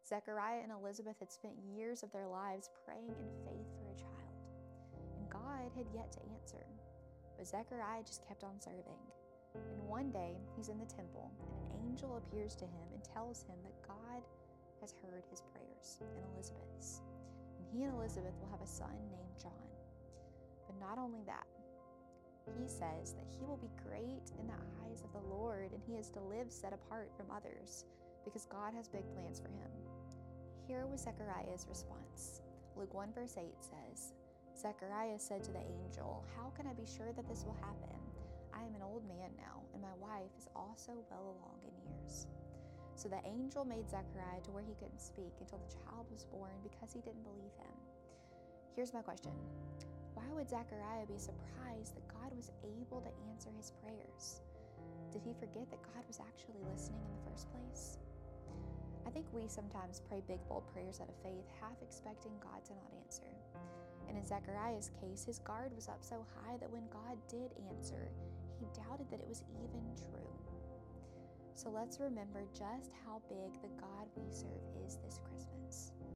Zechariah and Elizabeth had spent years of their lives praying in faith for a child, and God had yet to answer. But Zechariah just kept on serving. And one day, he's in the temple, and an angel appears to him and tells him that God has heard his prayers and Elizabeth's. And he and Elizabeth will have a son named John. But not only that, he says that he will be great in the eyes of the Lord, and he is to live set apart from others because God has big plans for him. Here was Zechariah's response. Luke 1 verse 8 says, Zechariah said to the angel, "How can I be sure that this will happen? I am an old man now, and my wife is also well along in years." So the angel made Zechariah to where he couldn't speak until the child was born because he didn't believe him. Here's my question. Why would Zechariah be surprised that God was able to answer his prayers? Did he forget that God was actually listening in the first place? I think we sometimes pray big, bold prayers out of faith, half expecting God to not answer. And in Zechariah's case, his guard was up so high that when God did answer, he doubted that it was even true. So let's remember just how big the God we serve is this Christmas.